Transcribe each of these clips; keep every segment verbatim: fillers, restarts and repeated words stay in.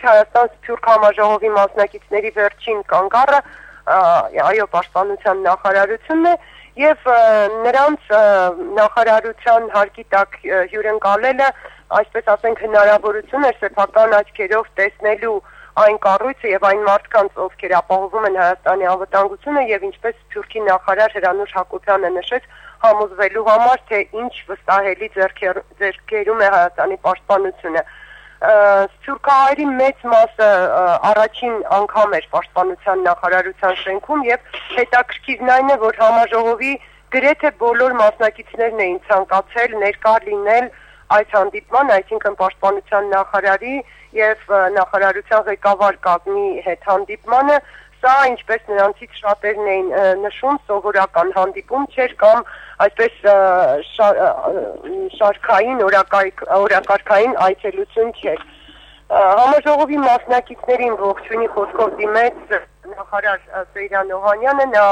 Հայաստան-Սփյուռք համաժողովի մասնակիցների վերջին կանգառը այո պաշտպանության նախարարությունն է եւ նրանց նախարարության հարկի տակ հյուրընկալելը այսպես ասենք հնարավորություն էր սեփական աչքերով տեսնելու այն կառույցը եւ այն մարդկանց, ովքեր ապահովում են Հայաստանի անվտանգությունը եւ ինչպես Սփյուռքի նախարար Հրանուշ Հակոբյանը նշեց, համոզվելու համար, թե ինչ վստահելի ձեռքերում է Հայաստանի պաշտպանությունը։ Սփյուռքահայերի մեծ մասը առաջին անգամ էր պաշտպանության նախարարության շենքում եւ հետաքրքիրն այն է, որ համաժողովի գրեթե բոլոր մասնակիցներն էին ցանկացել ներկա լինել այս հանդիպման, այսինքն պաշտպանության նախարարի եւ նախարարության ղեկավար կազմի հետ հանդիպմանը, սա ինչպես նրանցից շատերն էին նշում, սովորական հանդիպում չէր կամ այսպես շարքային օրակարգային այցելություն չէր։ Համաժողովի մասնակիցներին ողջունի խոսքով դիմեց նախարար Սեյրան Օհանյանը, նա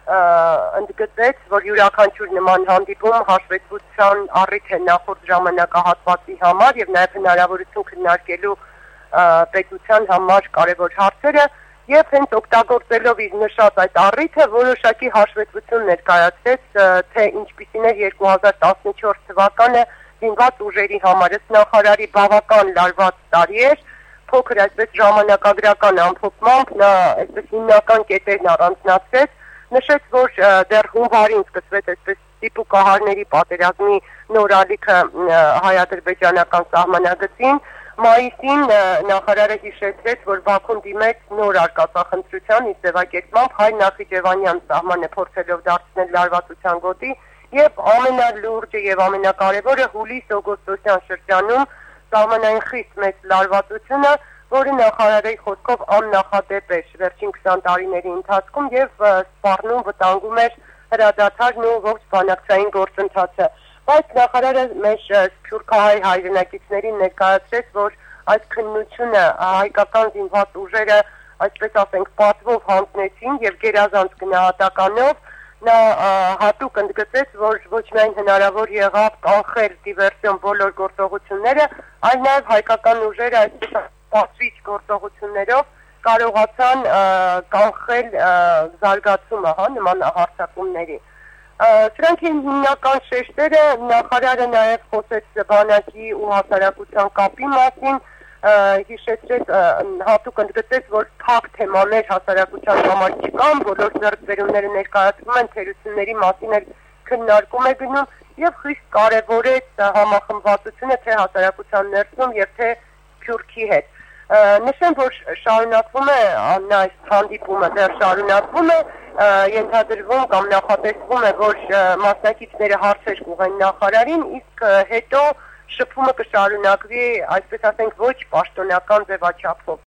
ընդգծեց, որ յուրաքանչյուր նման հանդիպում հաշվետվության առիթ է նախորդ ժամանակահատվածի համար եւ նաեւ հնարավորություն քննարկելու պետության համար կարևոր հարցերը եւ հենց օգտագործելով իր նշած այդ առիթը որոշակի հաշվետվություն ներկայացրեց, թե ինչպիսին էր երկու հազար տասնչորս թվականը զինված ուժերի համար։ Ըստ նախարարի բավական լարված տարի էր, փոքր այսպես ժամանակագրական ամփոփմամբ նա այսպես հիմնական կետերն առանձնացրեց, նշեց, որ դեռ հունվարին սկսվեց այսպես դիպուկահարների պատերազմի նոր ալիքը հայ-ադրբեջանական սահմանագծին, մայիսին նախարարը հիշեցրեց, որ Բաքուն դիմեց նոր արկածախնդրության իր ձևակերպմամբ հայ-նախիջևանյան սահմանը փորձելով դարձնել լարվածության գոտի եւ ամենալուրջը եւ ամենակարևորը հուլիս-օգոստոսյան շրջանում սահմանային խիստ մեծ լարվածությունը, որը նախարարի խոսքով աննախադեպ էր վերջին քսան տարիների ընթացքում եւ սպառնում վտանգում էր հրադադարն ու ողջ բանակցային գործընթացը։ Բայց նախարարը մեր սփյուռքահայ հայրենակիցներին ներկայացրեց, որ այդ քննությունը հայկական զինված ուժերը, այսպես ասենք, պատվով հանձնեցին եւ գերազանց գնահատականով նա հատուկ ընդգծեց, որ ոչ միայն հնարավոր եղավ կանխել դիվերսիոն բոլոր գործողությունները, այլ նաեւ հայկական ուժերը այսպես պատվիչ գործողություններով կարողացան կանխել զարգացումը հա նման հարձակումների։ Սրանք են հիմնական շեշտերը, նախարարը նաև խոսեց բանակի ու հասարակության կապի մասին, հիշեցրեց, հատուկ ընդգծեց, որ փակ թեմաներ հասարակության համար չկան, բոլոր ձեռքբերումները ներկայացվում են, թերությունների մասին էլ քննարկում է գնում եւ խիստ կարեւորեց համախմբվածությունը թե հասարակության ներսում եւ թե Սփյուռքի հետ։ Նշեմ, որ շարունակվում է այս հանդիպումը, դեռ շարունակվում է, ենթադրվում կամ նախատեսվում է, որ մասնակիցները հարցեր կուղեն նախարարին, իսկ հետո շփումը կշարունակվի, այսպես ասենք, ոչ պաշտոնական ձևաչափով։